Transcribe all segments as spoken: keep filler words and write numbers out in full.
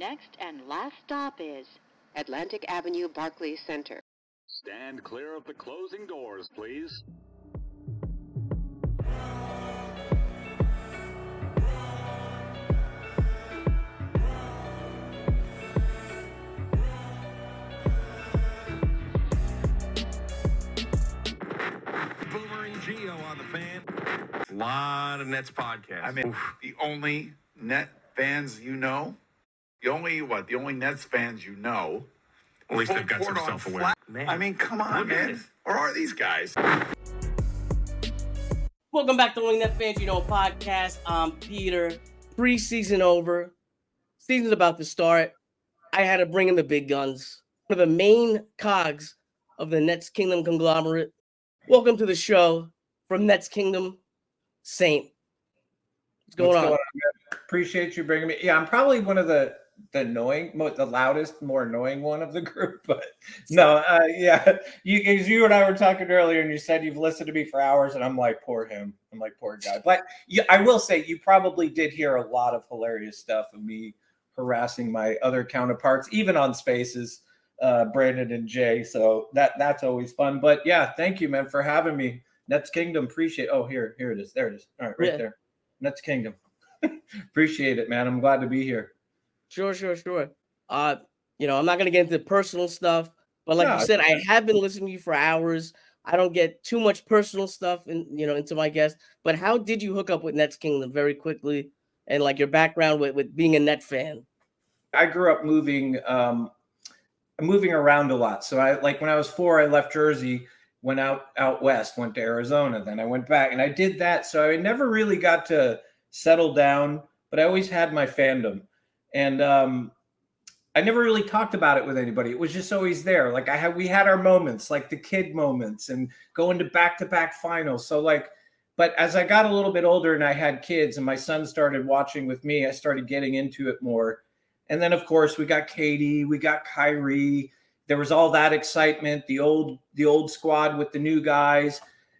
next and last stop is Atlantic Avenue, Barclays Center. Stand clear of the closing doors, please. Boomer and Geo on the Fan. A lot of Nets podcasts. I mean, Oof. the only Net fans you know, the only what? The only Nets fans you know. At least they've got some self-awareness. I mean, come on, man. Or are these guys? Welcome back to Only Net Fans You Know podcast. I'm Peter. Preseason over. Season's about to start. I had to bring in the big guns. One of the main cogs of the Nets Kingdom conglomerate. Welcome to the show from Nets Kingdom, Saint. What's going, What's on? going on? Appreciate you bringing me. Yeah, I'm probably one of the the annoying, the loudest, more annoying one of the group. But no, uh, yeah, you you and I were talking earlier, and you said you've listened to me for hours, and I'm like, poor him. I'm like, poor guy. But you, I will say, you probably did hear a lot of hilarious stuff of me harassing my other counterparts, even on Spaces, uh, Brandon and Jay. So that that's always fun. But yeah, thank you, man, for having me. Nets Kingdom, appreciate. Oh, here, here it is. There it is. All right, right yeah. there. Nets Kingdom. Appreciate it, man. I'm glad to be here. Sure, sure, sure. Uh, you know, I'm not gonna get into personal stuff, but like No, you said, I have been listening to you for hours. I don't get too much personal stuff in, you know, into my guests. But how did you hook up with Nets Kingdom very quickly, and like your background with, with being a Net fan? I grew up moving, um, moving around a lot. So I like when I was four, I left Jersey, went out out west, went to Arizona, then I went back, and I did that. So I never really got to settle down, but I always had my fandom. And um, I never really talked about it with anybody. It was just always there. Like I had, we had our moments, like the kid moments, and going to back-to-back finals. So like, but as I got a little bit older and I had kids, and my son started watching with me, I started getting into it more. And then of course we got Katie, we got Kyrie. There was all that excitement, the old, the old squad with the new guys.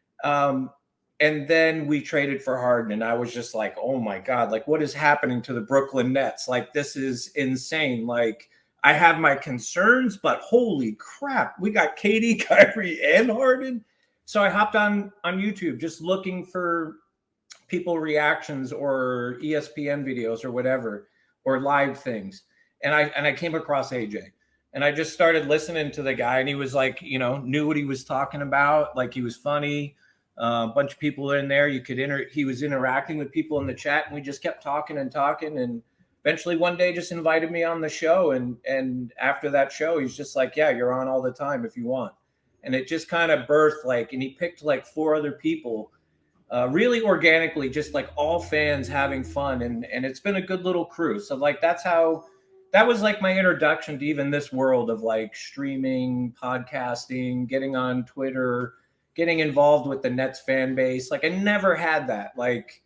Um, And then we traded for Harden, and I was just like, oh, my God, like, what is happening to the Brooklyn Nets? Like, this is insane. Like, I have my concerns, but holy crap, we got K D, Kyrie, and Harden. So I hopped on, on YouTube just looking for people reactions or E S P N videos or whatever, or live things. And I and I came across A J. And I just started listening to the guy, and he was like, you know, knew what he was talking about. Like, he was funny. Uh, a bunch of people in there. You could enter. He was interacting with people in the chat, and we just kept talking and talking. And eventually, one day, just invited me on the show. And and after that show, he's just like, "Yeah, you're on all the time if you want." And it just kind of birthed like, and he picked like four other people, uh, really organically, just like all fans having fun. And and it's been a good little crew. So like that's how. That was like my introduction to even this world of like streaming, podcasting, getting on Twitter, getting involved with the Nets fan base. Like I never had that. Like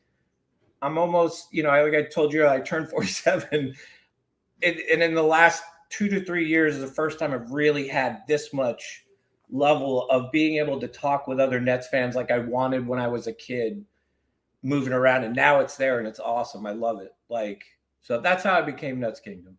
I'm almost, you know, I, like I told you, I turned forty-seven. It, and in the last two to three years is the first time I've really had this much level of being able to talk with other Nets fans like I wanted when I was a kid, moving around. And now it's there and it's awesome. I love it. Like, so that's how I became Nets Kingdom.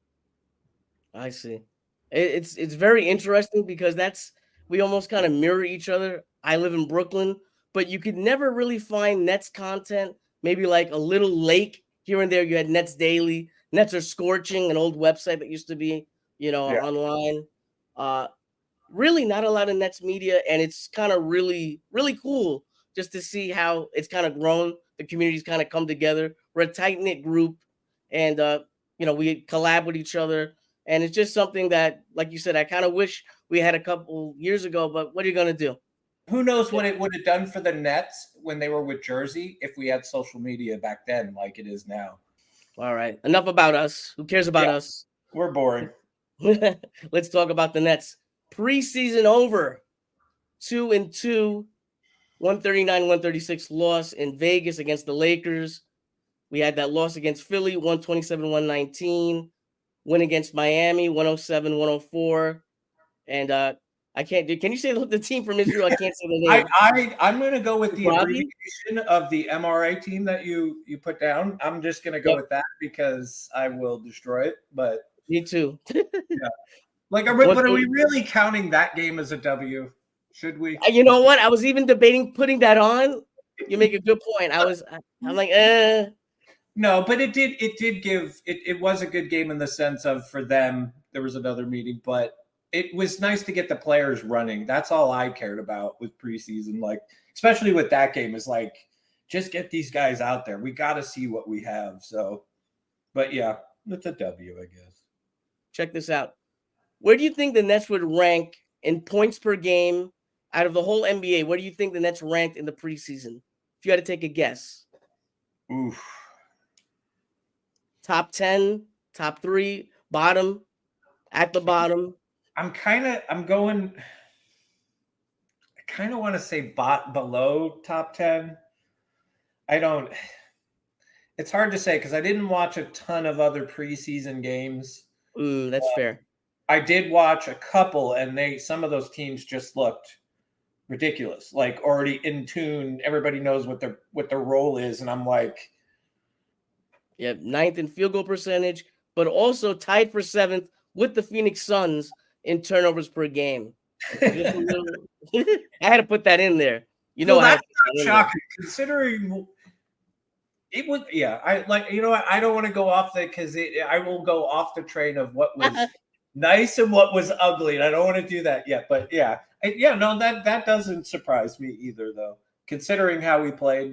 I see. It, it's it's very interesting because that's, we almost kind of mirror each other. I live in Brooklyn, but you could never really find Nets content. Maybe like a little lake here and there. You had Nets Daily, Nets Are Scorching, an old website that used to be, you know, Yeah. online. Uh, really not a lot of Nets media, and it's kind of really, really cool just to see how it's kind of grown. The community's kind of come together. We're a tight-knit group, and, uh, you know, we collab with each other. And it's just something that, like you said, I kind of wish we had a couple years ago, but what are you going to do? Who knows what it would have done for the Nets when they were with Jersey if we had social media back then like it is now. All right. Enough about us. Who cares about Yeah. us? We're boring. Let's talk about the Nets. Preseason over. Two and two. one thirty-nine one thirty-six loss in Vegas against the Lakers. We had that loss against Philly, one twenty-seven one nineteen. Win against Miami, one oh seven one oh four. And uh, I can't do. Can you say the, the team from Israel? I can't say the name. I, I I'm going to go with the Robbie? abbreviation of the M R A team that you you put down. I'm just going to go Yep. with that because I will destroy it. But Me too. Yeah. Like, are we, but are we really counting that game as a W? Should we? You know what? I was even debating putting that on. You make a good point. I was, I'm like, eh. No, but it did, it did give, it, it was a good game in the sense of, for them, there was another meeting, but it was nice to get the players running. That's all I cared about with preseason. Like, especially with that game, is like, just get these guys out there. We got to see what we have. So, but yeah, it's a W, I guess. Check this out. Where do you think the Nets would rank in points per game out of the whole N B A? Where do you think the Nets ranked in the preseason? If you had to take a guess. Oof. Top ten, top three, bottom, at the bottom. I'm kind of, I'm going, I kind of want to say bot below top ten. I don't, it's hard to say because I didn't watch a ton of other preseason games. Mm, that's uh, fair. I did watch a couple, and they some of those teams just looked ridiculous, like already in tune. Everybody knows what their what their role is, and I'm like, yeah, ninth in field goal percentage, but also tied for seventh with the Phoenix Suns in turnovers per game. Just a little, I had to put that in there. You know, well, I that's not shocking considering it would. Yeah, I like you know what I don't want to go off the because I will go off the train of what was. Nice and what was ugly, and I don't want to do that yet. But yeah, I, yeah, no, that that doesn't surprise me either, though, considering how we played.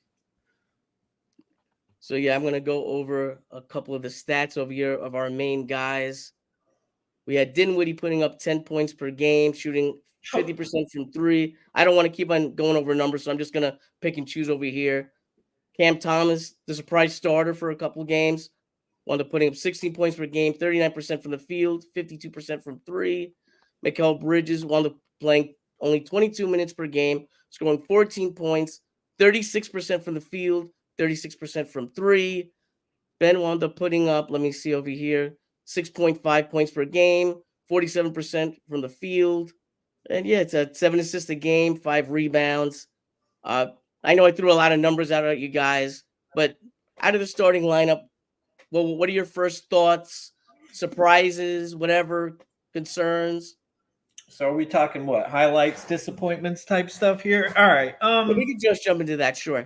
So yeah, I'm gonna go over a couple of the stats over here of our main guys. We had Dinwiddie putting up ten points per game, shooting fifty percent from three. I don't want to keep on going over numbers, so I'm just gonna pick and choose over here. Cam Thomas, the surprise starter for a couple of games. Wound up putting up sixteen points per game, thirty-nine percent from the field, fifty-two percent from three. Mikal Bridges wound up playing only twenty-two minutes per game, scoring fourteen points, thirty-six percent from the field, thirty-six percent from three. Ben wound up putting up, let me see over here, six point five points per game, forty-seven percent from the field. And yeah, it's a seven assists a game, five rebounds. Uh, I know I threw a lot of numbers out at you guys, but out of the starting lineup, well, what are your first thoughts, surprises, whatever, concerns? So are we talking what? Highlights, disappointments type stuff here? All right. Um, well, we can just jump into that, sure.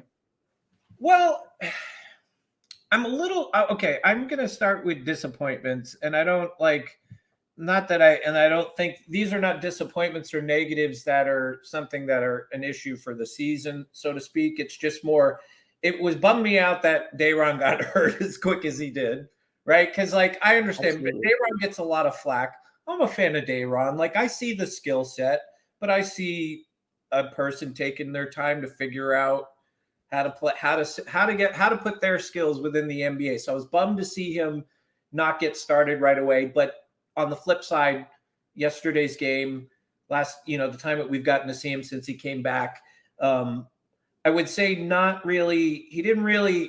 Well, I'm a little – okay, I'm going to start with disappointments, and I don't like – not that I – and I don't think – these are not disappointments or negatives that are something that are an issue for the season, so to speak. It's just more – it was bummed me out that Day'Ron got hurt as quick as he did, right? Because, like, I understand, but Day'Ron gets a lot of flack. I'm a fan of Day'Ron. Like, I see the skill set, but I see a person taking their time to figure out how to play, how to how to get how to put their skills within the N B A. So I was bummed to see him not get started right away. But on the flip side, yesterday's game, last you know the time that we've gotten to see him since he came back. Um, I would say not really. He didn't really.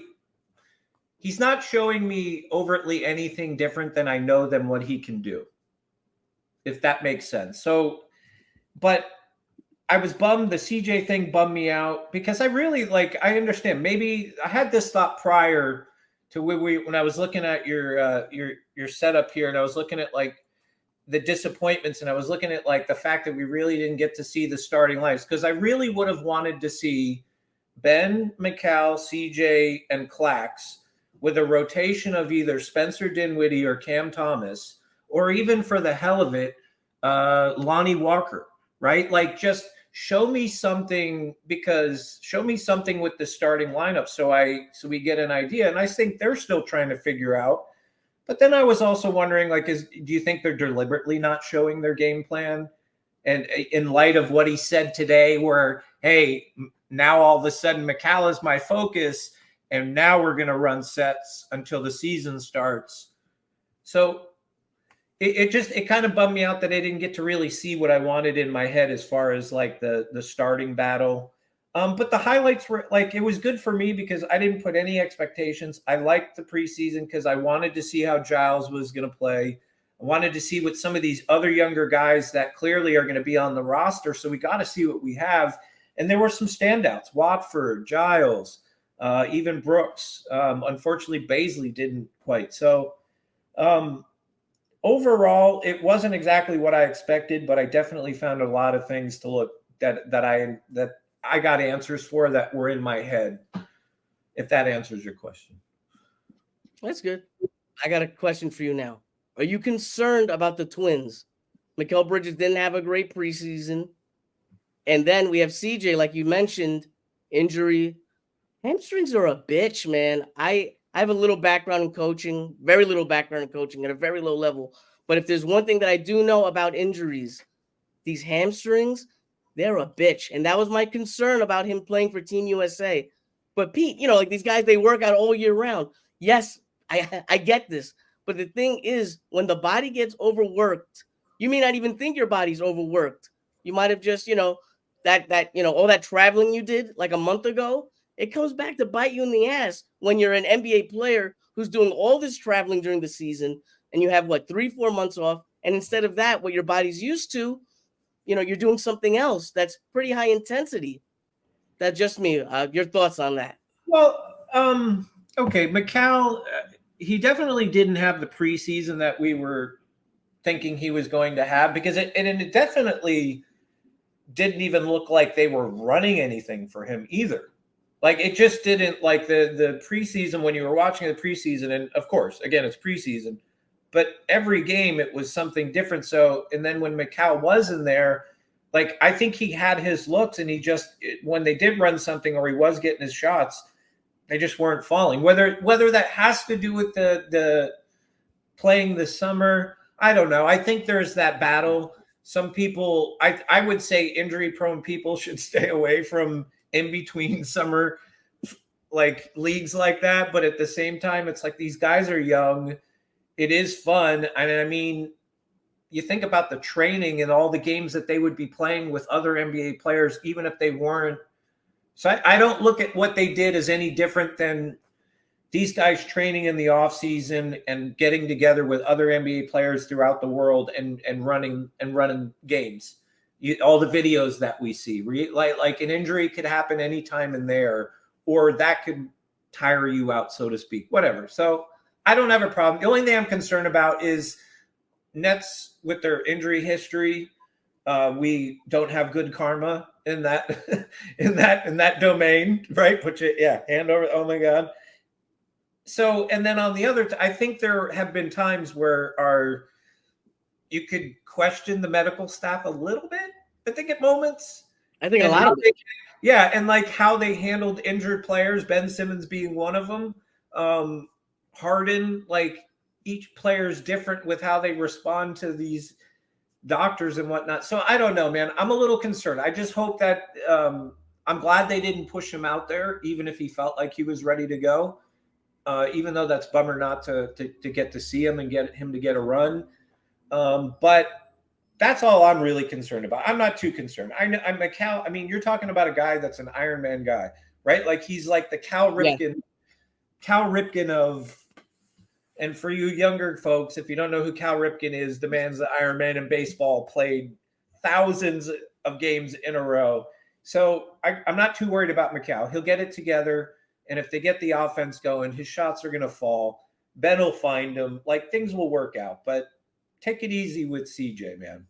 He's not showing me overtly anything different than I know than what he can do, if that makes sense. So, but I was bummed. The C J thing bummed me out because I really like. I understand. Maybe I had this thought prior to when we when I was looking at your uh, your your setup here, and I was looking at like the disappointments, and I was looking at like the fact that we really didn't get to see the starting lines because I really would have wanted to see Ben, Mikal, C J, and Clax with a rotation of either Spencer Dinwiddie or Cam Thomas, or even for the hell of it, uh, Lonnie Walker, right? Like just show me something because show me something with the starting lineup so I so we get an idea. And I think they're still trying to figure out. But then I was also wondering, like, is do you think they're deliberately not showing their game plan? And in light of what he said today, where, hey, now all of a sudden Mikal is my focus, and now we're going to run sets until the season starts. So it, it just it kind of bummed me out that I didn't get to really see what I wanted in my head as far as like the the starting battle. Um, but the highlights were like, it was good for me because I didn't put any expectations. I liked the preseason because I wanted to see how Giles was going to play. I wanted to see what some of these other younger guys that clearly are going to be on the roster. So we got to see what we have. And there were some standouts, Watford, Giles, uh, even Brooks. Um, unfortunately, Baisley didn't quite. So um, overall, it wasn't exactly what I expected, but I definitely found a lot of things to look that that I that I got answers for that were in my head. If that answers your question. That's good. I got a question for you now. Are you concerned about the Twins? Mikal Bridges didn't have a great preseason. And then we have C J, like you mentioned, injury. Hamstrings are a bitch, man. I, I have a little background in coaching, very little background in coaching at a very low level. But if there's one thing that I do know about injuries, these hamstrings, they're a bitch. And that was my concern about him playing for Team U S A. But Pete, you know, like these guys, they work out all year round. Yes, I, I get this. But the thing is, when the body gets overworked, you may not even think your body's overworked. You might have just, you know, that, that, you know, all that traveling you did like a month ago, it comes back to bite you in the ass when you're an N B A player who's doing all this traveling during the season and you have, what, three, four months off. And instead of that, what your body's used to, you know, you're doing something else that's pretty high intensity. That's just me. Uh, your thoughts on that? Well, um, okay, Mikal, uh, he definitely didn't have the preseason that we were thinking he was going to have because it, and it definitely didn't even look like they were running anything for him either. Like it just didn't like the, the preseason when you were watching the preseason. And of course, again, it's preseason, but every game it was something different. So, and then when Mikal was in there, like, I think he had his looks and he just, when they did run something or he was getting his shots, they just weren't falling. Whether whether that has to do with the the playing this summer, I don't know. I think there's that battle. Some people, I, I would say injury-prone people should stay away from in-between summer, like, leagues like that. But at the same time, it's like these guys are young. It is fun. And I mean, you think about the training and all the games that they would be playing with other N B A players, even if they weren't. So I, I don't look at what they did as any different than these guys training in the offseason and getting together with other N B A players throughout the world and, and running and running games. You, all the videos that we see, re, like, like an injury could happen anytime in there, or that could tire you out, so to speak, whatever. So I don't have a problem. The only thing I'm concerned about is Nets with their injury history. Uh, we don't have good karma in that, in that, in that domain, right? Put you, yeah, hand over. Oh my God. So, and then on the other, I think there have been times where our, you could question the medical staff a little bit. I think at moments. I think a lot of it. Yeah, and like how they handled injured players, Ben Simmons being one of them. Um, Harden, like each player is different with how they respond to these doctors and whatnot. So I don't know, man. I'm a little concerned. I just hope that um, I'm glad they didn't push him out there, even if he felt like he was ready to go. Uh, even though that's bummer not to, to to get to see him and get him to get a run. Um, but that's all I'm really concerned about. I'm not too concerned. I know I'm a Cal. I mean, you're talking about a guy that's an Iron Man guy, right? Like he's like the Cal Ripken, yeah. Cal Ripken of. And for you younger folks, if you don't know who Cal Ripken is, the man's the Iron Man in baseball, played thousands of games in a row. So I, I'm not too worried about Mikal. He'll get it together. And if they get the offense going, his shots are going to fall. Ben will find him. Like, things will work out. But take it easy with C J, man.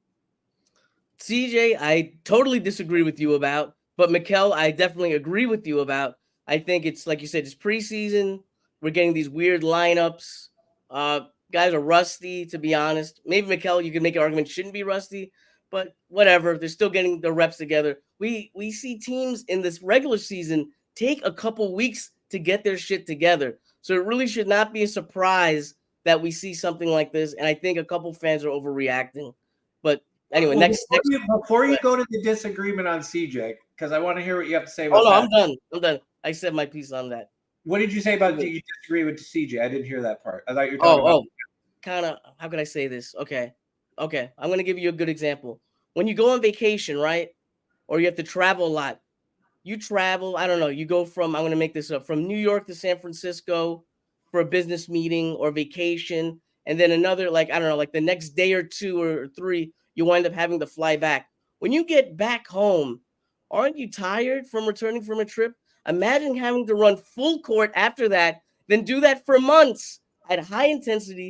C J, I totally disagree with you about. But Mikal, I definitely agree with you about. I think it's, like you said, it's preseason. We're getting these weird lineups. Uh, guys are rusty, to be honest. Maybe Mikal, you can make an argument, shouldn't be rusty. But whatever. They're still getting the reps together. We, we see teams in this regular season take a couple weeks to get their shit together. So it really should not be a surprise that we see something like this. And I think a couple fans are overreacting. But anyway, well, next, before, next you, before you go to the disagreement on C J, because I want to hear what you have to say about Oh, no, that. I'm done. I'm done. I said my piece on that. What did you say about do you disagree with C J? I didn't hear that part. I thought you were talking Oh, about. oh, kind of, how can I say this? Okay. Okay. I'm going to give you a good example. When you go on vacation, right? Or you have to travel a lot. You travel, I don't know, you go from, I'm going to make this up, from New York to San Francisco for a business meeting or vacation. And then another, like, I don't know, like the next day or two or three, you wind up having to fly back. When you get back home, aren't you tired from returning from a trip? Imagine having to run full court after that, then do that for months at high intensity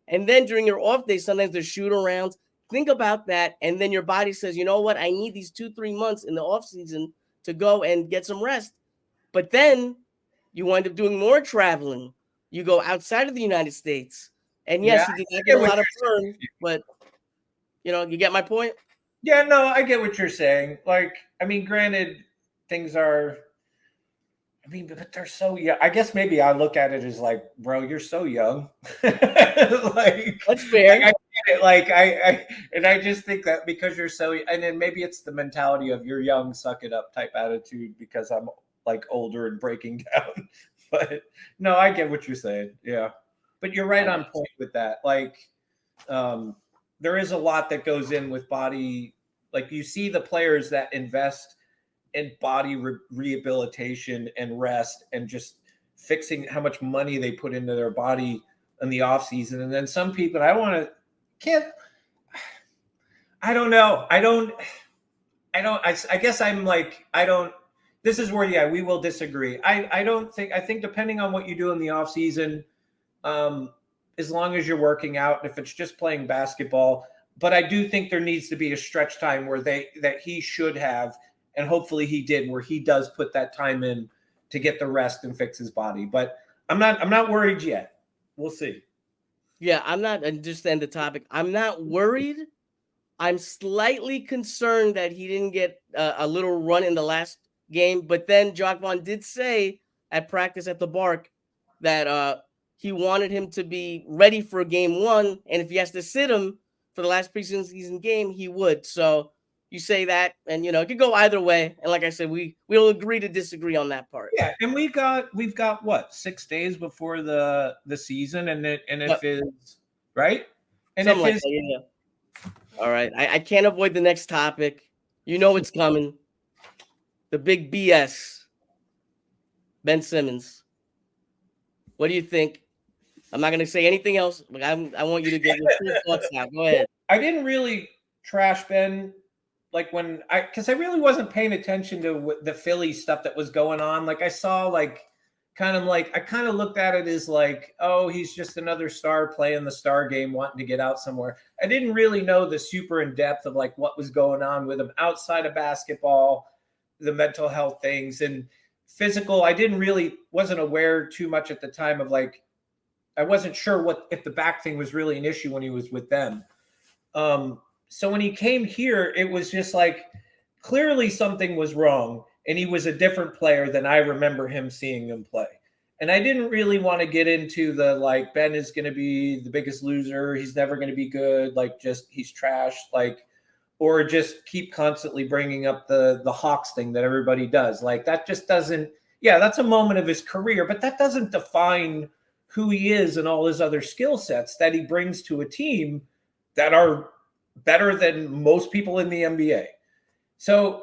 And then during your off days, sometimes there's shoot arounds. Think about that. And then your body says, you know what? I need these two, three months in the off season to go and get some rest. But then you wind up doing more traveling. You go outside of the United States. And yes, Yeah, you did I not get get a what lot of you're burn, saying. but you know, you get my point? Yeah, no, I get what you're saying. Like, I mean, granted, things are, I mean, but they're so young. I guess maybe I look at it as like, bro, you're so young. Like, That's fair. I, I get it. Like, I, I, and I just think that because you're so, and then maybe it's the mentality of you're young, suck it up type attitude because I'm like older and breaking down. But no, I get what you're saying. Yeah. But you're right on point with that. Like, um, there is a lot that goes in with body. Like, you see the players that invest in body re- rehabilitation and rest and just fixing how much money they put into their body in the off season. And then some people, I want to, can't, I don't know. I don't, I don't, I, I guess I'm like, I don't, this is where, yeah, we will disagree. I, I don't think, I think depending on what you do in the off season, um, as long as you're working out, if it's just playing basketball, but I do think there needs to be a stretch time where they, that he should have, and hopefully he did, where he does put that time in to get the rest and fix his body. But I'm not, I'm not worried yet. We'll see. Yeah, I'm not, and just to end the topic, I'm not worried. I'm slightly concerned that he didn't get uh, a little run in the last game. But then Jacque Vaughn did say at practice at the Bark that uh, he wanted him to be ready for game one. And if he has to sit him for the last preseason game, he would. So you say that, and, you know, it could go either way. And like I said, we, we'll agree to disagree on that part. Yeah, and we got, we've got, what, six days before the the season, and it, and if Yep. is, right? And Something like if his, that, yeah. All right. I, I can't avoid the next topic. You know it's coming. The big B S. Ben Simmons. What do you think? I'm not going to say anything else, but I'm, I want you to get your full thoughts out. Go ahead. I didn't really trash Ben, like when I, because I really wasn't paying attention to what the Philly stuff that was going on. Like I saw, like, kind of like, I kind of looked at it as like, oh, he's just another star playing the star game, wanting to get out somewhere. I didn't really know the super in depth of like what was going on with him outside of basketball, the mental health things and physical. I didn't really, wasn't aware too much at the time of like, I wasn't sure what, if the back thing was really an issue when he was with them. Um, so when he came here, it was just like, clearly something was wrong. And he was a different player than I remember him seeing him play. And I didn't really want to get into the, like, Ben is going to be the biggest loser. He's never going to be good. Like, just, he's trash. Like, or just keep constantly bringing up the, the Hawks thing that everybody does. Like, that just doesn't, yeah, that's a moment of his career, but that doesn't define who he is and all his other skill sets that he brings to a team that are better than most people in the N B A. So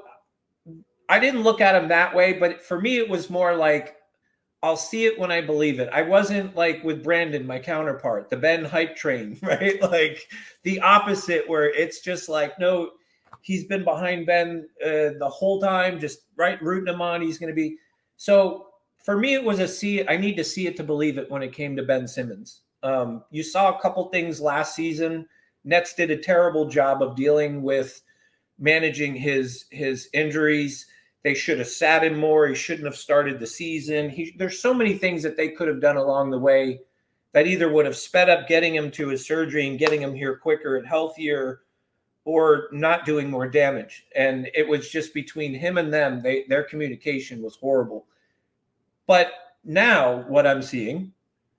I didn't look at him that way, but for me, it was more like, I'll see it when I believe it. I wasn't like with Brandon, my counterpart, the Ben hype train, right? Like the opposite, where it's just like, no, he's been behind Ben uh, the whole time, just right, rooting him on. He's going to be. So for me, it was a see it. I need to see it to believe it when it came to Ben Simmons. Um, you saw a couple things last season. Nets did a terrible job of dealing with managing his, his injuries. They should have sat him more. He shouldn't have started the season. He, there's so many things that they could have done along the way that either would have sped up getting him to his surgery and getting him here quicker and healthier, or not doing more damage. And it was just between him and them, they, their communication was horrible. But now what I'm seeing,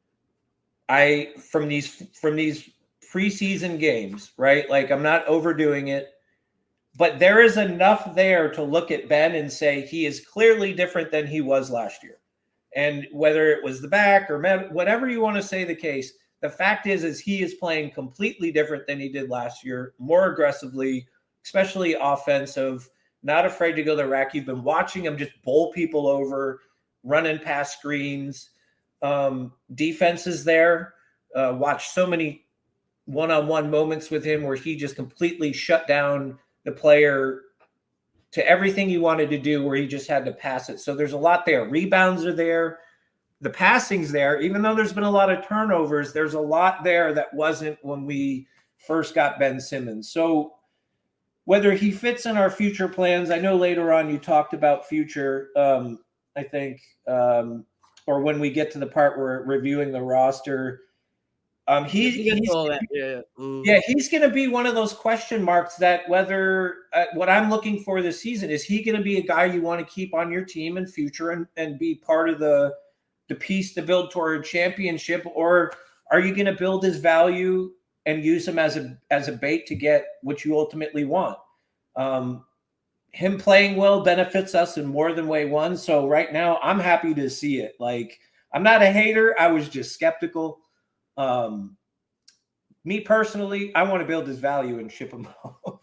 I from these from these preseason games, right? Like, I'm not overdoing it. But there is enough there to look at Ben and say he is clearly different than he was last year. And whether it was the back or whatever you want to say the case, the fact is, is he is playing completely different than he did last year, more aggressively, especially offensive, not afraid to go to the rack. You've been watching him just bowl people over, running past screens. Um, defense is there. Uh, watch so many one-on-one moments with him where he just completely shut down the player to everything he wanted to do, where he just had to pass it. So there's a lot there. Rebounds are there. the passing's there, even though there's been a lot of turnovers. There's a lot there that wasn't when we first got Ben Simmons. So whether he fits in our future plans, I know later on you talked about future, um, I think, um, or when we get to the part where we're reviewing the roster, um, he, he's, he's that. Yeah, mm. yeah, he's going to be one of those question marks that whether uh, what I'm looking for this season, is he going to be a guy you want to keep on your team in future and, and be part of the, the piece to build toward a championship, or are you going to build his value and use him as a as a bait to get what you ultimately want? Um, him playing well benefits us in more than way one. So right now, I'm happy to see it. Like, I'm not a hater. I was just skeptical. Um, me personally, I want to build his value and ship him off.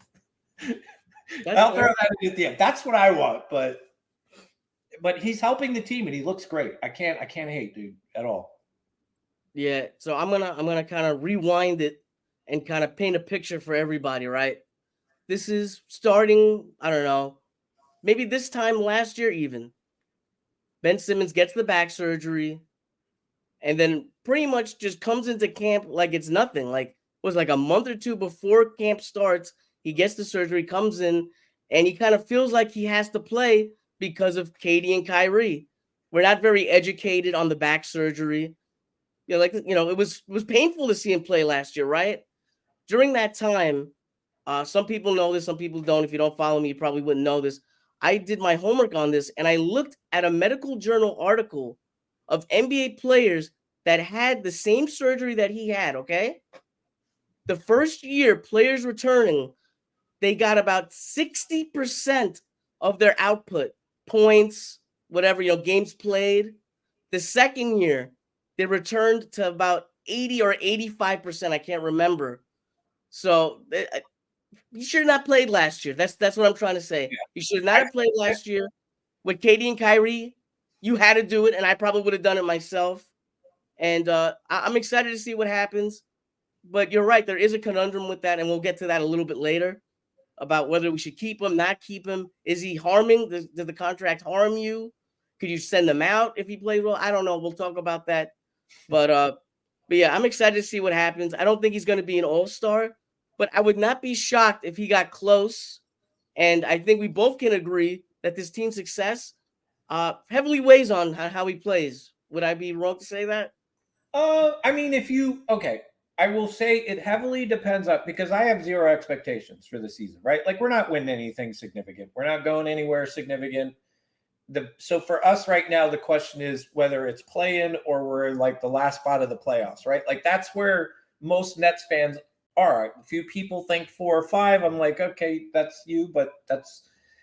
I'll throw that in at the end. That's what I want, but but he's helping the team and he looks great. I can't I can't hate, dude, at all. Yeah, so I'm gonna I'm gonna kind of rewind it and kind of paint a picture for everybody, right? This is starting, I don't know, maybe this time last year even. Ben Simmons gets the back surgery and then pretty much just comes into camp like it's nothing. Like, it was like a month or two before camp starts, he gets the surgery, comes in, and he kind of feels like he has to play because of K D and Kyrie. We're not very educated on the back surgery. You know, like, you know, it was it was painful to see him play last year, right? During that time, uh, some people know this, some people don't. If you don't follow me, you probably wouldn't know this. I did my homework on this, and I looked at a medical journal article of N B A players that had the same surgery that he had, okay? The first year, players returning, they got about sixty percent of their output, points, whatever, you know, games played. The second year, they returned to about eighty or eighty-five percent. I can't remember. So uh, you should have not played last year. That's that's what I'm trying to say. Yeah. You should not have played last year. With K D and Kyrie, you had to do it, and I probably would have done it myself. And uh, I- I'm excited to see what happens. But you're right. There is a conundrum with that, and we'll get to that a little bit later about whether we should keep him, not keep him. Is he harming? Does, does the contract harm you? Could you send him out if he plays well? I don't know. We'll talk about that. But, uh, but yeah, I'm excited to see what happens. I don't think he's going to be an all-star, but I would not be shocked if he got close. And I think we both can agree that this team's success uh, heavily weighs on how, how he plays. Would I be wrong to say that? Uh, I mean, if you – okay, I will say it heavily depends on – because I have zero expectations for the season, right? Like, we're not winning anything significant. We're not going anywhere significant. The so for us right now, the question is whether it's play-in or we're like the last spot of the playoffs, right? Like, that's where most Nets fans are. A few people think four or five. I'm like, okay, that's you, but that's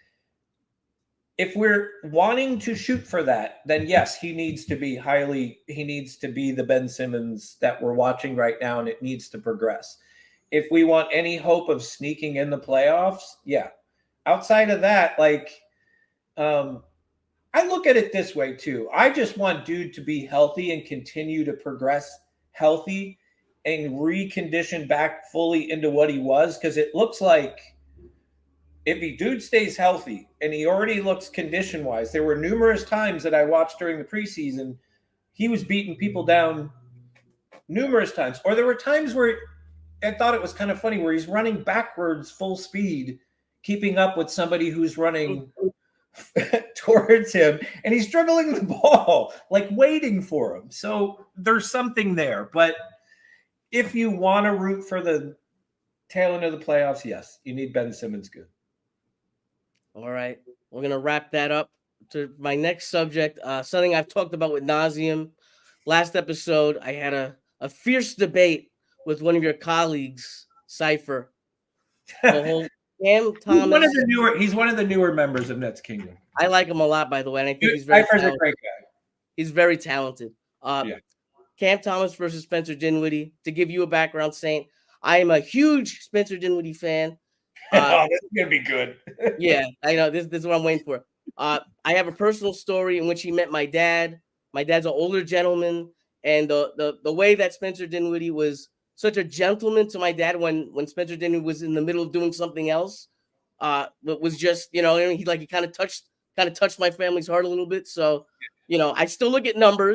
if we're wanting to shoot for that, then yes, he needs to be highly, he needs to be the Ben Simmons that we're watching right now, and it needs to progress. If we want any hope of sneaking in the playoffs, yeah. Outside of that, like, um, I look at it this way too. I just want dude to be healthy and continue to progress healthy and recondition back fully into what he was. Cause it looks like if he dude stays healthy and he already looks condition wise, there were numerous times that I watched during the preseason, he was beating people down numerous times. Or there were times where I thought it was kind of funny where he's running backwards full speed, keeping up with somebody who's running towards him, and he's dribbling the ball, like waiting for him. So there's something there. But if you want to root for the tail end of the playoffs, yes, you need Ben Simmons good. All right. We're going to wrap that up to my next subject, uh, something I've talked about with nauseum. Last episode, I had a, a fierce debate with one of your colleagues, Cypher. The whole Cam Thomas. He's one of the newer. He's one of the newer members of Nets Kingdom. I like him a lot, by the way, and I think he's very Cypher's talented. a great guy. He's very talented. Uh, yeah. Cam Thomas versus Spencer Dinwiddie. To give you a background, Saint, I am a huge Spencer Dinwiddie fan. Uh, oh, this is gonna be good. yeah, I know. This, this is what I'm waiting for. Uh, I have a personal story in which he met my dad. My dad's an older gentleman, and the the the way that Spencer Dinwiddie was such a gentleman to my dad when when Spencer Dinwiddie was in the middle of doing something else, uh, was just, you know, he like he kind of touched kind of touched my family's heart a little bit. So, you know, I still look at numbers,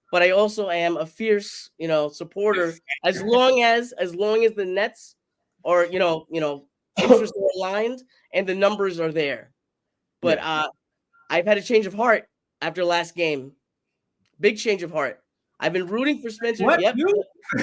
but I also am a fierce, you know, supporter. As long as as long as the Nets are, you know, you know, interests are aligned and the numbers are there. But Yeah. uh, I've had a change of heart after last game. Big change of heart. I've been rooting for Spencer. What? Yep. You?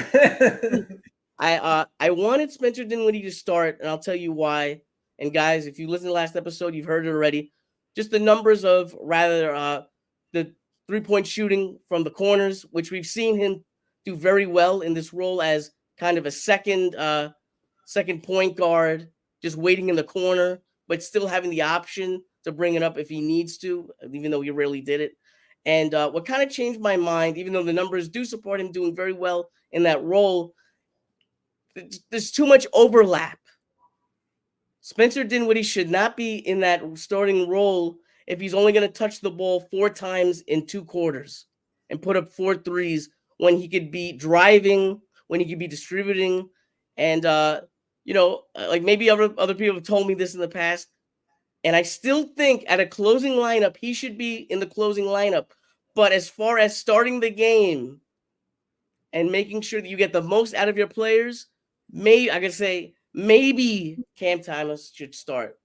I uh I wanted Spencer Dinwiddie to start, and I'll tell you why. And guys, if you listen to the last episode, you've heard it already. Just the numbers of rather uh the three-point shooting from the corners, which we've seen him do very well in this role as kind of a second uh second point guard, just waiting in the corner, but still having the option to bring it up if he needs to, even though he rarely did it. And uh, what kind of changed my mind, even though the numbers do support him doing very well in that role, there's too much overlap. Spencer Dinwiddie should not be in that starting role if he's only going to touch the ball four times in two quarters and put up four threes when he could be driving, when he could be distributing. And, uh, you know, like maybe other, other people have told me this in the past. And I still think at a closing lineup, he should be in the closing lineup. But as far as starting the game and making sure that you get the most out of your players, maybe I could say maybe Cam Thomas should start.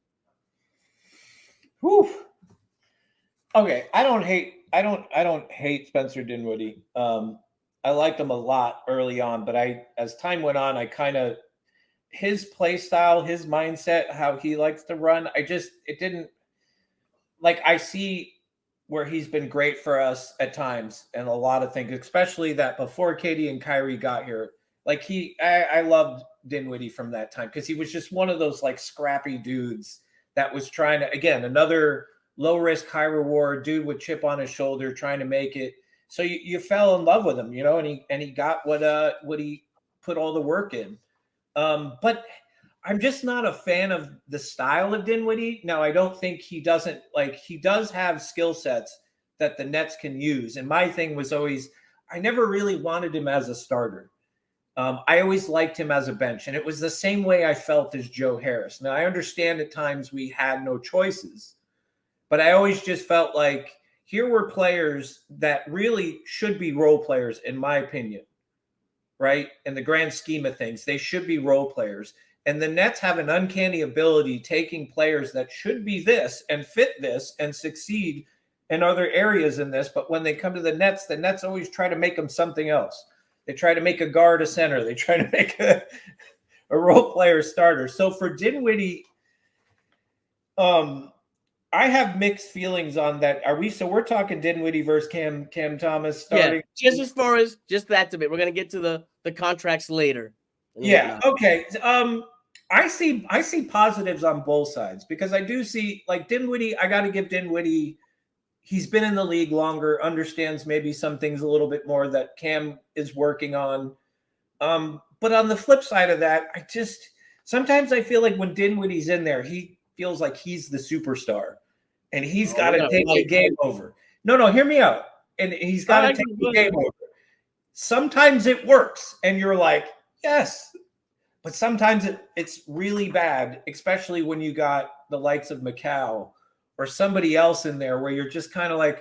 Whew. Okay, I don't hate. I don't. I don't hate Spencer Dinwiddie. Um, I liked him a lot early on, but I, as time went on, I kind of his play style, his mindset, how he likes to run. I just it didn't like. I see where he's been great for us at times and a lot of things, especially that before Katie and Kyrie got here. Like he, I, I loved Dinwiddie from that time because he was just one of those like scrappy dudes that was trying to, again, another low risk, high reward dude with chip on his shoulder trying to make it. So you, you fell in love with him, you know, and he and he got what uh what he put all the work in. Um, but I'm just not a fan of the style of Dinwiddie. Now, I don't think he doesn't like he does have skill sets that the Nets can use. And my thing was always I never really wanted him as a starter. Um, I always liked him as a bench, and it was the same way I felt as Joe Harris. Now, I understand at times we had no choices, but I always just felt like here were players that really should be role players, in my opinion, right? In the grand scheme of things, they should be role players. And the Nets have an uncanny ability taking players that should be this and fit this and succeed in other areas in this. But when they come to the Nets, the Nets always try to make them something else. They try to make a guard a center. They try to make a, a role player starter. So for Dinwiddie, um, I have mixed feelings on that. Are we? So we're talking Dinwiddie versus Cam Cam Thomas starting. Yeah, just as far as just that debate. We're gonna get to the the contracts later. Yeah. Okay. Um, I see. I see positives on both sides because I do see like Dinwiddie. I got to give Dinwiddie. He's been in the league longer, understands maybe some things a little bit more that Cam is working on. Um, but on the flip side of that, I just sometimes I feel like when Dinwiddie's in there, he feels like he's the superstar, and he's got to Oh, take yeah. the game over. No, no, hear me out. And he's got to I take can- the game over. Sometimes it works, and you're like, yes. But sometimes it, it's really bad, especially when you got the likes of Macau or somebody else in there where you're just kind of like,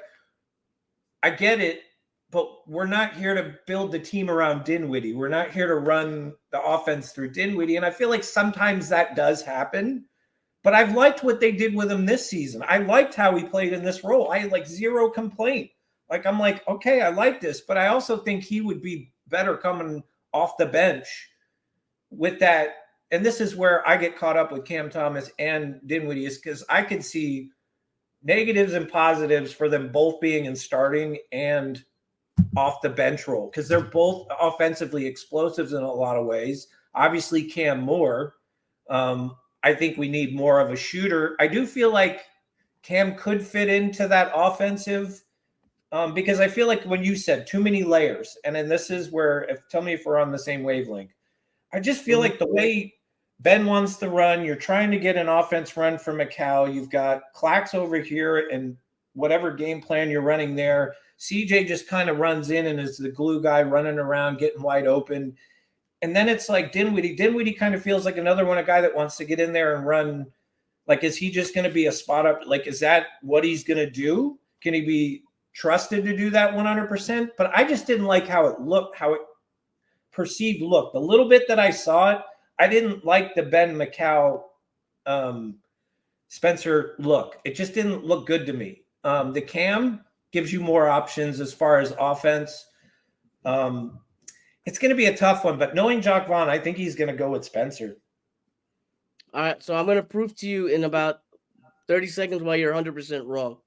I get it, but we're not here to build the team around Dinwiddie. We're not here to run the offense through Dinwiddie. And I feel like sometimes that does happen. But I've liked what they did with him this season. I liked how he played in this role. I had like zero complaint. Like, I'm like, okay, I like this. But I also think he would be better coming off the bench with that. And this is where I get caught up with Cam Thomas and Dinwiddie is because I could see negatives and positives for them both being in starting and off the bench role because they're both offensively explosives in a lot of ways. Obviously, Cam more. Um, I think we need more of a shooter. I do feel like Cam could fit into that offensive um, because I feel like when you said too many layers, and then this is where, if tell me if we're on the same wavelength. I just feel like the way Ben wants to run, you're trying to get an offense run for Macau. You've got Clax over here and whatever game plan you're running there. C J just kind of runs in and is the glue guy running around, getting wide open. And then it's like Dinwiddie. Dinwiddie kind of feels like another one, a guy that wants to get in there and run. Like, is he just going to be a spot up? Like, is that what he's going to do? Can he be trusted to do that one hundred percent, but I just didn't like how it looked, how it perceived looked. The little bit that I saw it, I didn't like the Ben McCow um, Spencer look. It just didn't look good to me. Um, the Cam gives you more options as far as offense. Um, it's going to be a tough one, but knowing Jacque Vaughn, I think he's going to go with Spencer. All right, so I'm going to prove to you in about thirty seconds why you're one hundred percent wrong.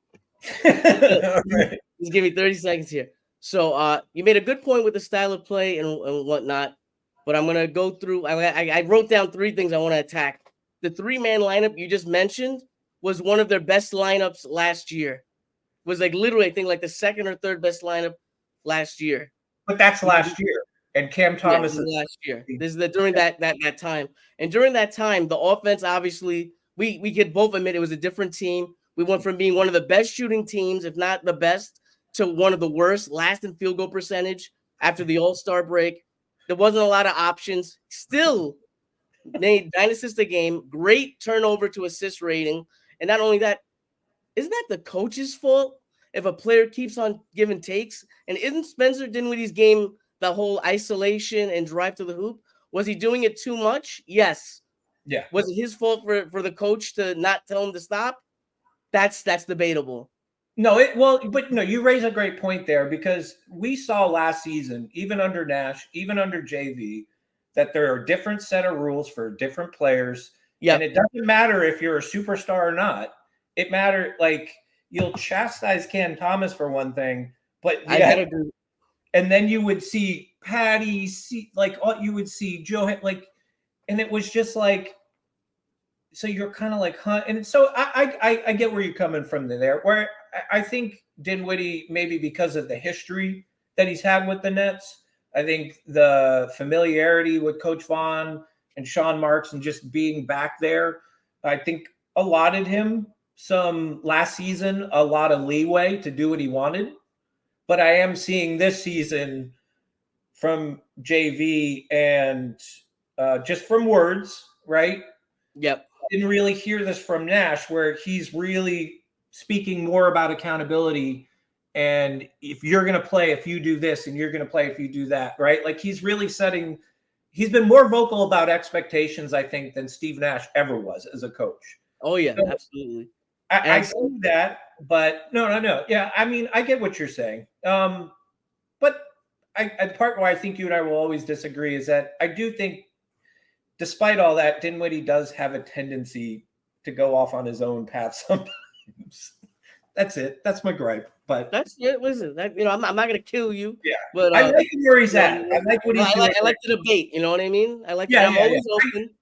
Right. Just give me thirty seconds here. So uh, you made a good point with the style of play and, and whatnot, but I'm going to go through. I, I, I wrote down three things I want to attack. The three-man lineup you just mentioned was one of their best lineups last year. It was like literally, I think, like the second or third best lineup last year. But that's last year. And Cam Thomas yeah, is last year. This is the during that that that time. And during that time, the offense, obviously, we we could both admit it was a different team. We went from being one of the best shooting teams, if not the best, to one of the worst, last in field goal percentage after the All-Star break. There wasn't a lot of options. Still made nine assists a game, great turnover to assist rating. And not only that, isn't that the coach's fault if a player keeps on giving takes? And isn't Spencer Dinwiddie's game the whole isolation and drive to the hoop? Was he doing it too much? Yes. Yeah. Was it his fault for, for the coach to not tell him to stop? That's that's debatable. No, it well, but no, you raise a great point there because we saw last season, even under Nash, even under J V, that there are different set of rules for different players. Yeah. And it doesn't matter if you're a superstar or not. It matters, like, you'll chastise Cam Thomas for one thing, but yeah, I gotta agree. And then you would see Patty, see like all you would see Joe, like, and it was just like, so you're kind of like, huh? And so I, I, I get where you're coming from there. Where I think Dinwiddie, maybe because of the history that he's had with the Nets, I think the familiarity with Coach Vaughn and Sean Marks and just being back there, I think allotted him some last season a lot of leeway to do what he wanted. But I am seeing this season from J V and uh, just from words, right? Yep. Didn't really hear this from Nash, where he's really speaking more about accountability. And if you're going to play, if you do this, and you're going to play if you do that, right? Like he's really setting, he's been more vocal about expectations, I think, than Steve Nash ever was as a coach. Oh, yeah, so absolutely. I, I see that, but no, no, no. Yeah, I mean, I get what you're saying. Um, but I, I part why I think you and I will always disagree is that I do think, despite all that, Dinwiddie does have a tendency to go off on his own path sometimes. That's it. That's my gripe. But that's it. Listen, that, you know, I'm, I'm not going to kill you. Yeah, but uh, I like where he's at. I like what he's I doing. like, I like the debate. You know what I mean? I like. Yeah, that. I'm yeah, always yeah. open.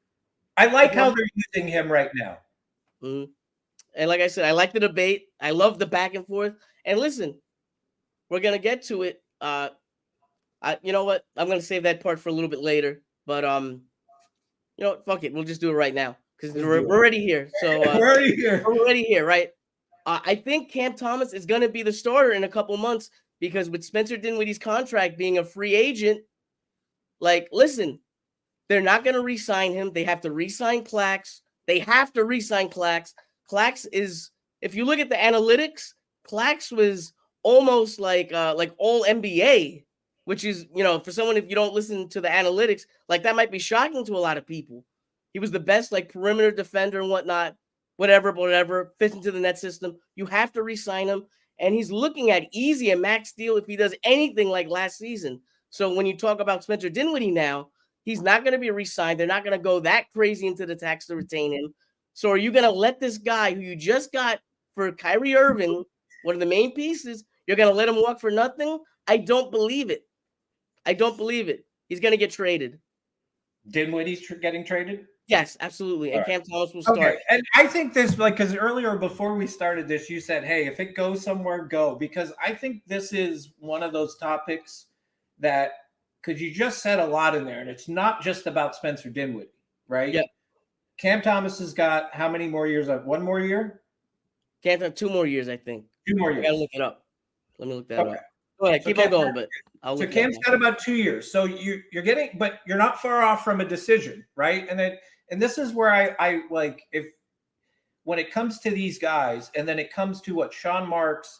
I like how they're using him right now. Mm-hmm. And like I said, I like the debate. I love the back and forth. And listen, we're gonna get to it. Uh, I, you know what? I'm gonna save that part for a little bit later. But um, you know what? Fuck it. We'll just do it right now because we're, we're already here. So uh, we're already here. We're already here, right? Uh, I think Cam Thomas is gonna be the starter in a couple months because with Spencer Dinwiddie's contract being a free agent, like, listen, they're not gonna re-sign him. They have to re-sign Clax. They have to re-sign Clax. Clax is, if you look at the analytics, Clax was almost like uh, like all N B A, which is, you know, for someone, if you don't listen to the analytics, like that might be shocking to a lot of people. He was the best like perimeter defender and whatnot, whatever, whatever, fits into the net system. You have to re-sign him. And he's looking at easy a max deal if he does anything like last season. So when you talk about Spencer Dinwiddie now, he's not going to be re-signed. They're not going to go that crazy into the tax to retain him. So are you going to let this guy who you just got for Kyrie Irving, one of the main pieces, you're going to let him walk for nothing? I don't believe it. I don't believe it. He's going to get traded. Dinwiddie's tr- getting traded? Yes, absolutely. And right. Cam Thomas will start. Okay. And I think this, like, because earlier before we started this, you said, hey, if it goes somewhere, go. Because I think this is one of those topics that, because you just said a lot in there, and it's not just about Spencer Dinwiddie, right? Yeah. Cam Thomas has got how many more years? One more year? Cam have two more years, I think. Two more I years. gotta look it up. Let me look that Okay. up. Go ahead, So keep Cam, on going, but I'll so look Cam's got about two years. So you you're getting, but you're not far off from a decision, right? And then and this is where I I like if when it comes to these guys, and then it comes to what Sean Marks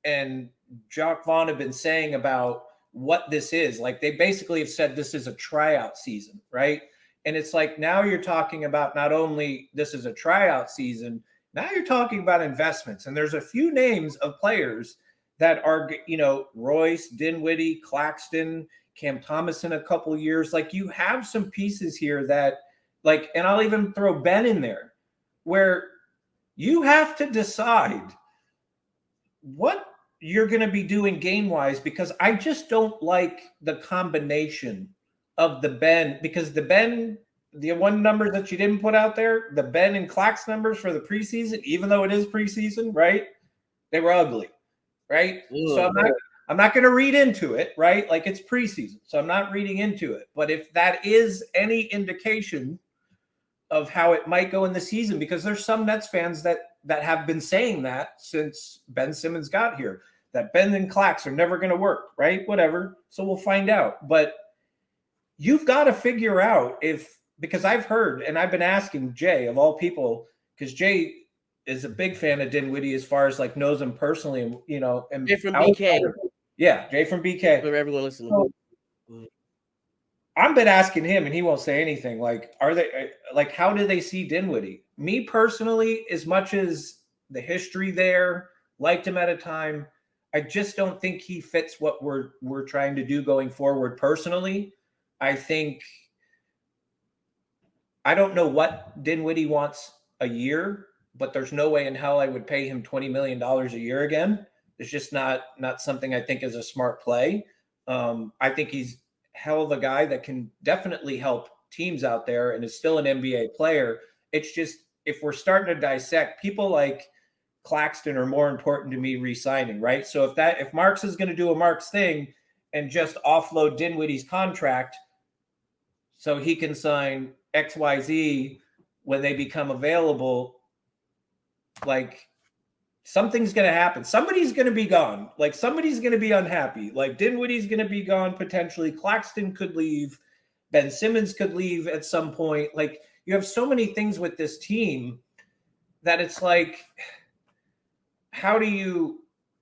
and Jacques Vaughn have been saying about what this is. Like, they basically have said this is a tryout season, right? And it's like, now you're talking about not only this is a tryout season, now you're talking about investments. And there's a few names of players that are, you know, Royce, Dinwiddie, Claxton, Cam Thomas in a couple of years. Like, you have some pieces here that, like, and I'll even throw Ben in there, where you have to decide what you're going to be doing game-wise, because I just don't like the combination of the Ben, because the Ben, the one number that you didn't put out there, the Ben and Clax numbers for the preseason, even though it is preseason, right? They were ugly, right? Ooh, so I'm not, I'm not going to read into it, right? Like, it's preseason, so I'm not reading into it. But if that is any indication of how it might go in the season, because there's some Nets fans that that have been saying that since Ben Simmons got here, that Ben and Clax are never going to work, right? Whatever. So we'll find out. But you've got to figure out if, because I've heard, and I've been asking Jay of all people, because Jay is a big fan of Dinwiddie as far as like knows him personally, and you know, and Jay from B K. Yeah, Jay from B K. For everyone listening. So, I've been asking him, and he won't say anything. Like, are they like, how do they see Dinwiddie? Me personally, as much as the history there, liked him at a time, I just don't think he fits what we're we're trying to do going forward. Personally, I think I don't know what Dinwiddie wants a year, but there's no way in hell I would pay him twenty million dollars a year again. It's just not not something I think is a smart play. Um, I think he's hell of a guy that can definitely help teams out there and is still an N B A player. It's just, if we're starting to dissect, people like Claxton are more important to me re-signing, right? So if that if Marks is going to do a Marks thing and just offload Dinwiddie's contract so he can sign X Y Z when they become available, like, something's going to happen. Somebody's going to be gone. Like, somebody's going to be unhappy. Like, Dinwiddie's going to be gone potentially. Claxton could leave. Ben Simmons could leave at some point. Like, you have so many things with this team that it's like, how do you,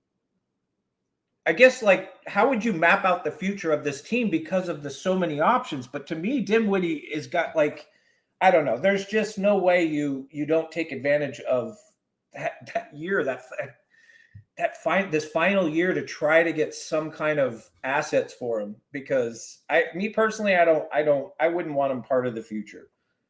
I guess, like, how would you map out the future of this team because of the so many options? But to me, Dinwiddie has got, like, I don't know. There's just no way you you don't take advantage of that that year, that that fine this final year to try to get some kind of assets for him, because I me personally I don't I don't I wouldn't want him part of the future.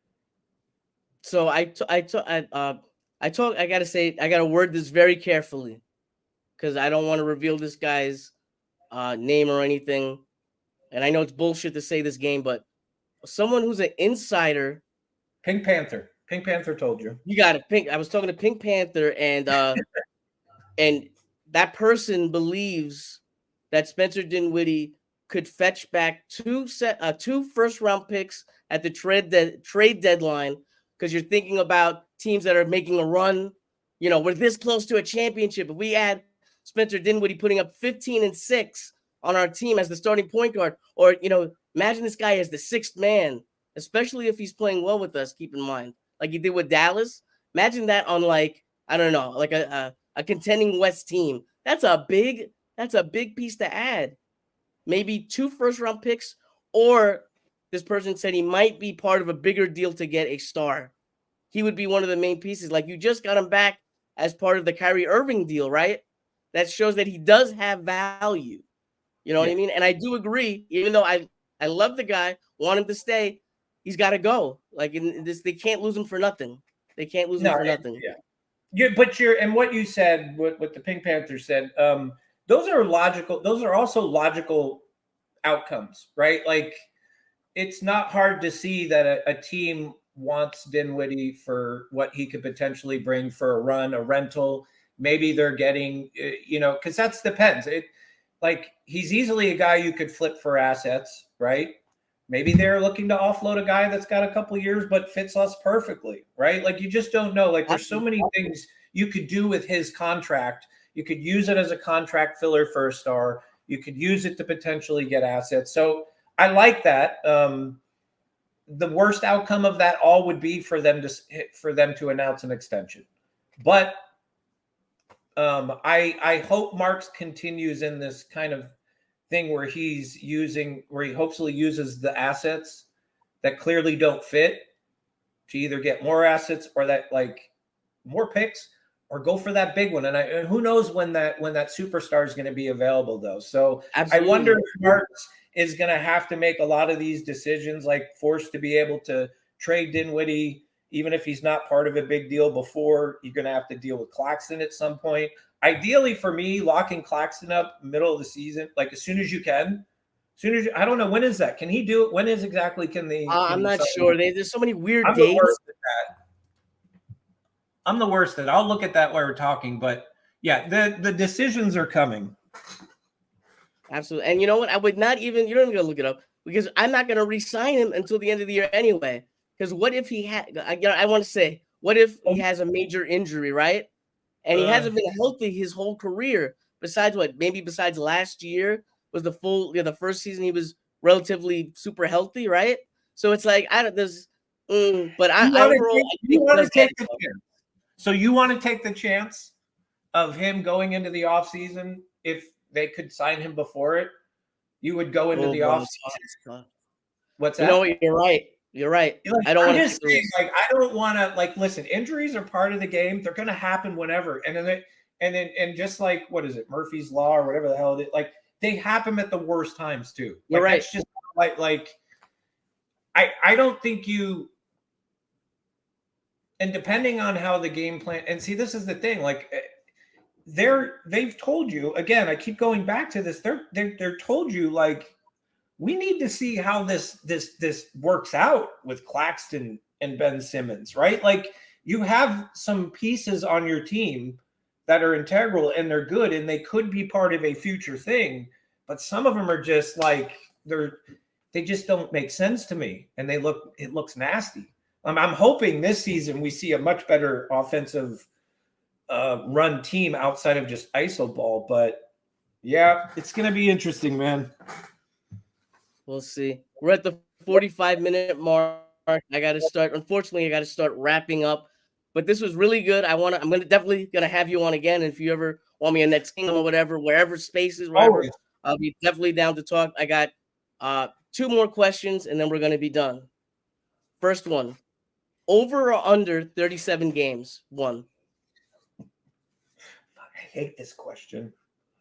So I t- I t- I uh I talk I gotta say I gotta word this very carefully, because I don't want to reveal this guy's uh name or anything, and I know it's bullshit to say this game, but someone who's an insider, Pink Panther. Pink Panther told you. You got it. Pink. I was talking to Pink Panther, and uh, and that person believes that Spencer Dinwiddie could fetch back two set uh, two first round picks at the trade de- trade deadline, because you're thinking about teams that are making a run. You know, we're this close to a championship. If we add Spencer Dinwiddie putting up fifteen and six on our team as the starting point guard, or you know, imagine this guy as the sixth man, especially if he's playing well with us. Keep in mind, like he did with Dallas. Imagine that on, like, I don't know, like a, a, a contending West team. That's a big, that's a big piece to add. Maybe two first round picks, or this person said he might be part of a bigger deal to get a star. He would be one of the main pieces. Like, you just got him back as part of the Kyrie Irving deal, right? That shows that he does have value. You know yeah. what I mean? And I do agree, even though I, I love the guy, want him to stay, he's got to go. Like, in this, they can't lose him for nothing. They can't lose no, him for nothing. Yeah. You, but you're, and what you said, what, what the Pink Panther said, um, those are logical. Those are also logical outcomes, right? Like, it's not hard to see that a, a team wants Dinwiddie for what he could potentially bring for a run, a rental. Maybe they're getting, you know, because that's depends. It, like, he's easily a guy you could flip for assets, right? Maybe they're looking to offload a guy that's got a couple of years but fits us perfectly, right? Like, you just don't know. Like, there's so many things you could do with his contract. You could use it as a contract filler for a star. You could use it to potentially get assets. So I like that. Um, the worst outcome of that all would be for them to for them to announce an extension. But Um, I I hope Marks continues in this kind of thing where he's using where he hopefully uses the assets that clearly don't fit to either get more assets or that like more picks or go for that big one. And, I, and who knows when that when that superstar is going to be available though. So Absolutely. I wonder if Marks is going to have to make a lot of these decisions, like forced to be able to trade Dinwiddie, even if he's not part of a big deal before. You're going to have to deal with Claxton at some point. Ideally for me, locking Claxton up middle of the season, like as soon as you can. As soon as you, I don't know, when is that? Can he do it? When is exactly can they? Uh, can I'm not they sure. They, there's so many weird I'm dates. The worst at that. I'm the worst at it. I'll look at that while we're talking. But yeah, the, the decisions are coming. Absolutely. And you know what? I would not even, you don't even gonna look it up because I'm not going to re-sign him until the end of the year anyway. Because what if he had, I, you know, I want to say, what if he has a major injury, right? And he uh, hasn't been healthy his whole career. Besides what, maybe besides last year was the full, you know, the first season he was relatively super healthy, right? So it's like, I don't, there's, mm, but I, I overall, take, I think you want to take the chance. So you want to take the chance of him going into the offseason if they could sign him before it? You would go into oh, the offseason. What's that? You know what? You're right. You're right. Like, I don't want to saying, like I don't want to like listen. Injuries are part of the game. They're going to happen whenever, and then they, and then and just like what is it, Murphy's Law or whatever the hell it is, like they happen at the worst times too. Like, You're right. That's just like like I I don't think you. And depending on how the game plan, and see, this is the thing. Like they're they've told you again. I keep going back to this. They're they're they're told you like. We need to see how this this this works out with Claxton and Ben Simmons, right? Like you have some pieces on your team that are integral and they're good and they could be part of a future thing, but some of them are just like they're they just don't make sense to me and they look it looks nasty. Um, I'm hoping this season we see a much better offensive uh, run team outside of just I S O ball, but yeah, it's gonna be interesting, man. We'll see. We're at the forty-five minute mark. I got to start. Unfortunately, I got to start wrapping up. But this was really good. I want to. I'm gonna definitely gonna have you on again. If you ever want me in that team or whatever, wherever spaces, wherever, oh. I'll be definitely down to talk. I got uh, two more questions, and then we're gonna be done. First one: over or under thirty-seven games? One. I hate this question.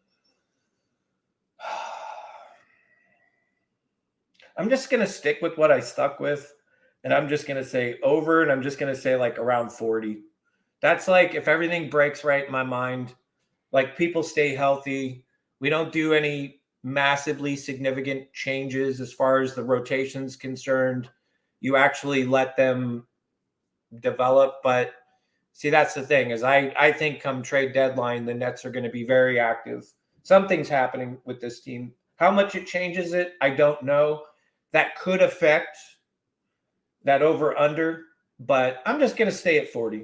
I'm just going to stick with what I stuck with, and I'm just going to say over, and I'm just going to say like around forty. That's like if everything breaks right in my mind, like people stay healthy, we don't do any massively significant changes as far as the rotation's concerned. You actually let them develop, but see, that's the thing is I, I think come trade deadline, the Nets are going to be very active. Something's happening with this team. How much it changes it, I don't know. That could affect that over under, but I'm just going to stay at forty.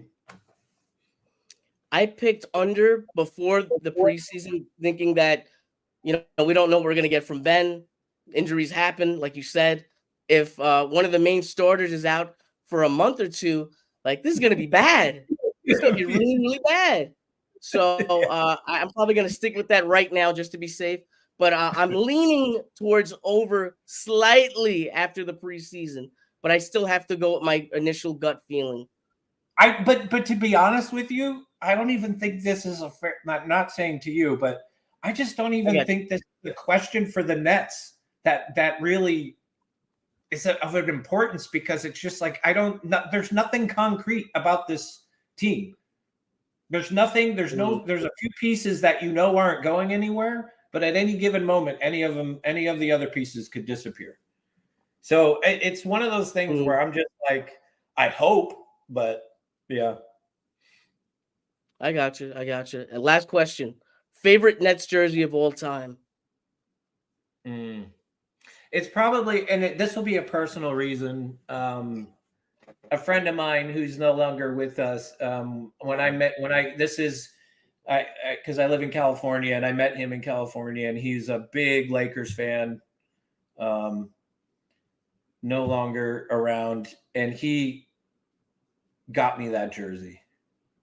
I picked under before the preseason, thinking that, you know, we don't know what we're going to get from Ben. Injuries happen, like you said. If uh, one of the main starters is out for a month or two, like this is going to be bad. It's going to be really, really bad. So uh, I'm probably going to stick with that right now just to be safe. But uh, I'm leaning towards over slightly after the preseason, but I still have to go with my initial gut feeling. I but but to be honest with you, I don't even think this is a fair. Not not saying to you, but I just don't even think this is the question for the Nets that that really is of an importance because it's just like I don't. Not, there's nothing concrete about this team. There's nothing. There's no. There's a few pieces that you know aren't going anywhere. But at any given moment, any of them, any of the other pieces could disappear. So it, it's one of those things mm. where I'm just like, I hope, but yeah. I got you. I got you. And last question: favorite Nets jersey of all time? Mm. It's probably, and it, this will be a personal reason. Um, a friend of mine who's no longer with us. Um, when I met, when I this is. I because I, I live in California and I met him in California and he's a big Lakers fan, um, no longer around, and he got me that jersey.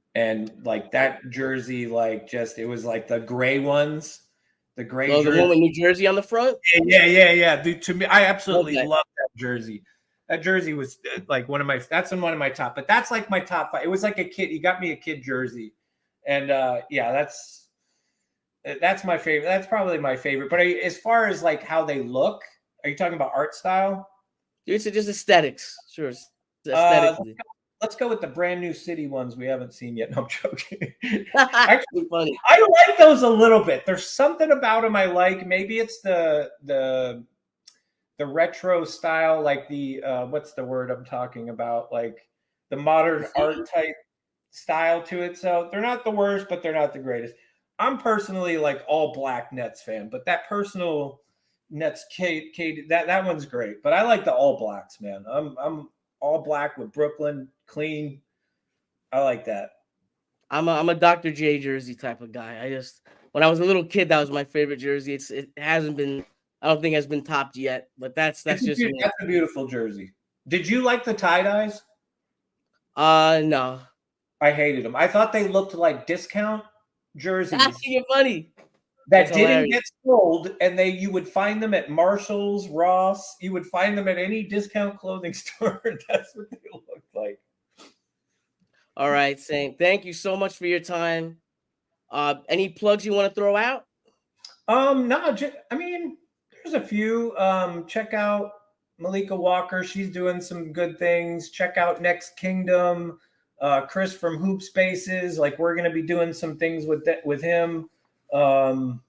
and like that jersey, like just it was like the gray ones, the gray. Oh, the one with New Jersey on the front. Yeah, yeah, yeah. Dude, to me, I absolutely Okay. love that jersey. That jersey was uh, like one of my. That's in one of my top. But that's like my top five. It was like a kid. He got me a kid jersey, and uh yeah, that's that's my favorite. That's probably my favorite. But I, as far as like how they look, are you talking about art style? It's just aesthetics. Sure. It's Uh, aesthetically. let's go with the brand new city ones we haven't seen yet. No, I'm joking. Actually, funny. I like those a little bit. There's something about them I like. Maybe it's the the the retro style, like the uh, what's the word I'm talking about? Like the modern art type style to it. So they're not the worst, but they're not the greatest. I'm personally like all black Nets fan, but that personal Nets Kate Kate that that one's great. But I like the all blacks, man. I'm I'm all black with Brooklyn, clean. I like that. I'm a I'm a Doctor J jersey type of guy. I just when I was a little kid, that was my favorite jersey. It's it hasn't been I don't think has been topped yet, but that's that's It's a just beau- me. that's a beautiful jersey. Did you like the tie dyes? Uh no. I hated them. I thought they looked like discount jerseys That's you're funny. that That's didn't hilarious. get sold, and they you would find them at Marshalls, Ross. You would find them at any discount clothing store. That's what they looked like. All right, Saint. Thank you so much for your time. Uh any plugs you want to throw out? Um, no, ju- I mean, there's a few. Um, check out Malika Walker. She's doing some good things. Check out Next Kingdom. Uh, Chris from Hoop Spaces. Like we're gonna be doing some things with that with him. Um,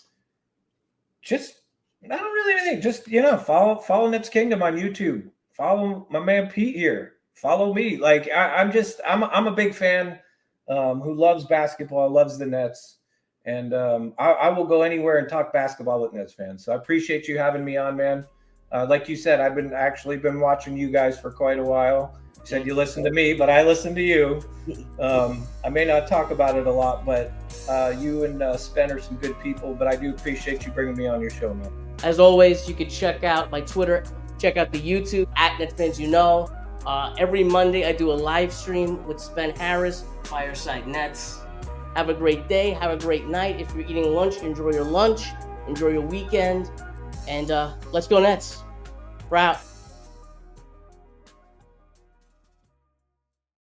just I don't really have anything. Just you know, follow follow Next Kingdom on YouTube. Follow my man Pete here. Follow me. Like I, I'm just I'm I'm a big fan um, who loves basketball, loves the Nets. And um, I, I will go anywhere and talk basketball with Nets fans. So I appreciate you having me on, man. Uh, like you said, I've been actually been watching you guys for quite a while. You said you listen to me, but I listen to you. Um, I may not talk about it a lot, but uh, you and uh, Spen are some good people. But I do appreciate you bringing me on your show, man. As always, you can check out my Twitter, check out the YouTube at NetsFans You Know. Uh, every Monday, I do a live stream with Spen Harris, Fireside Nets. Have a great day. Have a great night. If you're eating lunch, enjoy your lunch. Enjoy your weekend. And uh, let's go Nets. We're out.